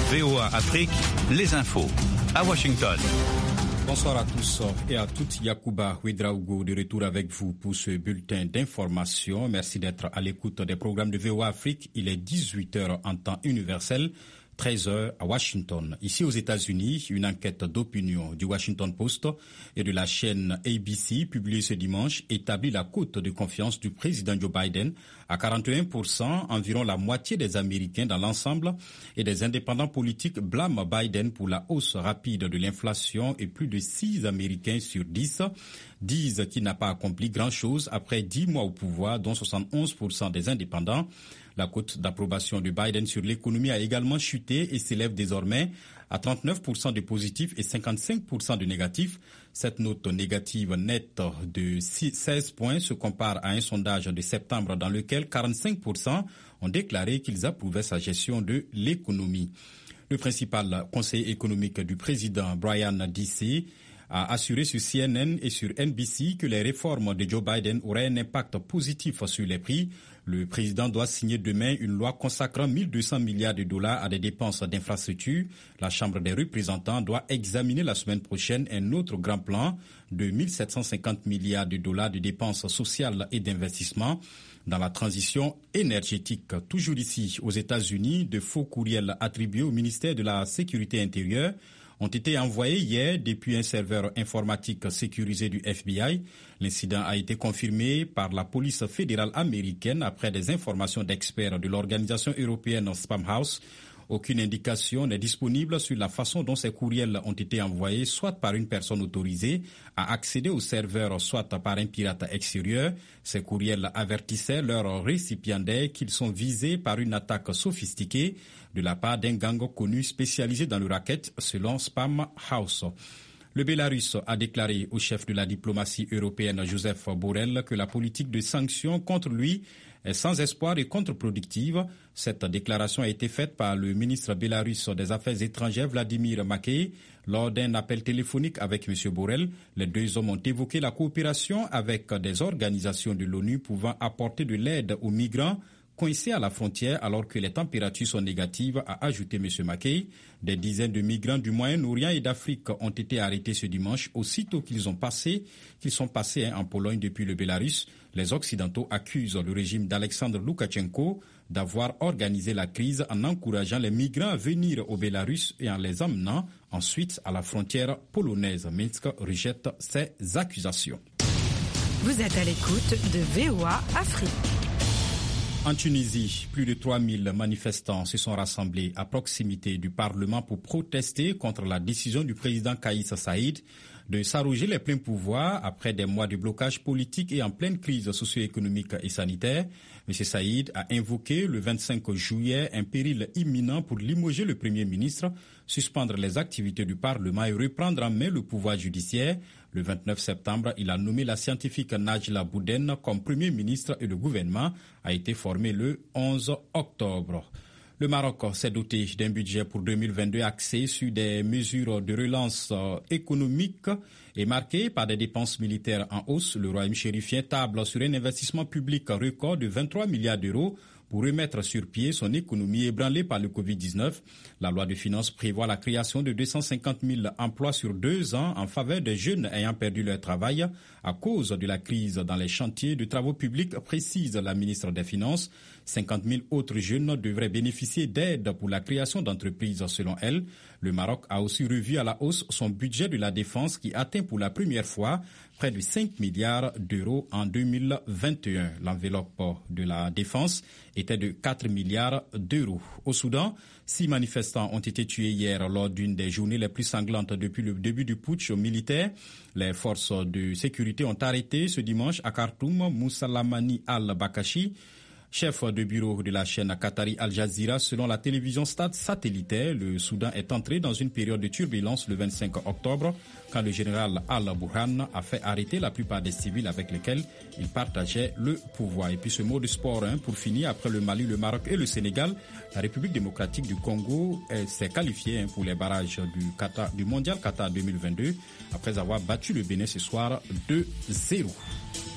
VOA Afrique, les infos. À Washington. Bonsoir à tous et à toutes. Yacouba Ouedraogo de retour avec vous pour ce bulletin d'information. Merci d'être à l'écoute des programmes de VOA Afrique. Il est 18h en temps universel. 13h à Washington. Ici aux États-Unis, une enquête d'opinion du Washington Post et de la chaîne ABC publiée ce dimanche établit la cote de confiance du président Joe Biden à 41%. Environ la moitié des Américains dans l'ensemble et des indépendants politiques blâment Biden pour la hausse rapide de l'inflation et plus de 6 Américains sur 10 disent qu'il n'a pas accompli grand-chose après 10 mois au pouvoir, dont 71% des indépendants. La cote d'approbation de Biden sur l'économie a également chuté et s'élève désormais à 39% de positifs et 55% de négatifs. Cette note négative nette de 16 points se compare à un sondage de septembre dans lequel 45% ont déclaré qu'ils approuvaient sa gestion de l'économie. Le principal conseiller économique du président, Brian Deese, a assuré sur CNN et sur NBC que les réformes de Joe Biden auraient un impact positif sur les prix. Le président doit signer demain une loi consacrant 1 200 milliards de dollars à des dépenses d'infrastructures. La Chambre des représentants doit examiner la semaine prochaine un autre grand plan de 1 750 milliards de dollars de dépenses sociales et d'investissement dans la transition énergétique. Toujours ici, aux États-Unis, de faux courriels attribués au ministère de la Sécurité intérieure ont été envoyés hier depuis un serveur informatique sécurisé du FBI. L'incident a été confirmé par la police fédérale américaine après des informations d'experts de l'organisation européenne Spam House. Aucune indication n'est disponible sur la façon dont ces courriels ont été envoyés, soit par une personne autorisée à accéder au serveur, soit par un pirate extérieur. Ces courriels avertissaient leurs récipiendaires qu'ils sont visés par une attaque sophistiquée de la part d'un gang connu spécialisé dans le racket, selon Spam House. Le Bélarus a déclaré au chef de la diplomatie européenne, Joseph Borrell, que la politique de sanctions contre lui est sans espoir et contre-productive. Cette déclaration a été faite par le ministre bélarusse des Affaires étrangères, Vladimir Makey, lors d'un appel téléphonique avec M. Borrell. Les deux hommes ont évoqué la coopération avec des organisations de l'ONU pouvant apporter de l'aide aux migrants coincés à la frontière alors que les températures sont négatives, a ajouté M. Makey. Des dizaines de migrants du Moyen-Orient et d'Afrique ont été arrêtés ce dimanche aussitôt qu'ils sont passés en Pologne depuis le Bélarus. Les Occidentaux accusent le régime d'Alexandre Loukachenko d'avoir organisé la crise en encourageant les migrants à venir au Bélarus et en les emmenant ensuite à la frontière polonaise. Minsk rejette ces accusations. Vous êtes à l'écoute de VOA Afrique. En Tunisie, plus de 3000 manifestants se sont rassemblés à proximité du Parlement pour protester contre la décision du président Kaïs Saïd de s'arroger les pleins pouvoirs après des mois de blocage politique et en pleine crise socio-économique et sanitaire. M. Saïd a invoqué le 25 juillet un péril imminent pour limoger le Premier ministre, suspendre les activités du Parlement et reprendre en main le pouvoir judiciaire. Le 29 septembre, il a nommé la scientifique Najla Bouden comme Premier ministre et le gouvernement a été formé le 11 octobre. Le Maroc s'est doté d'un budget pour 2022 axé sur des mesures de relance économique et marqué par des dépenses militaires en hausse. Le royaume chérifien table sur un investissement public record de 23 milliards d'euros pour remettre sur pied son économie ébranlée par le Covid-19. La loi de finances prévoit la création de 250 000 emplois sur 2 ans en faveur des jeunes ayant perdu leur travail à cause de la crise dans les chantiers de travaux publics, précise la ministre des Finances. 50 000 autres jeunes devraient bénéficier d'aide pour la création d'entreprises selon elle. Le Maroc a aussi revu à la hausse son budget de la défense qui atteint pour la première fois près de 5 milliards d'euros en 2021. L'enveloppe de la défense était de 4 milliards d'euros. Au Soudan, 6 manifestants ont été tués hier lors d'une des journées les plus sanglantes depuis le début du putsch militaire. Les forces de sécurité ont arrêté ce dimanche à Khartoum Moussa Lamani al-Bakashi, chef de bureau de la chaîne Qatari Al Jazeera. Selon la télévision Stade satellitaire, le Soudan est entré dans une période de turbulence le 25 octobre quand le général Al-Burhan a fait arrêter la plupart des civils avec lesquels il partageait le pouvoir. Et puis ce mot de sport pour finir, après le Mali, le Maroc et le Sénégal, la République démocratique du Congo s'est qualifiée pour les barrages du Mondial Qatar 2022 après avoir battu le Bénin ce soir 2-0.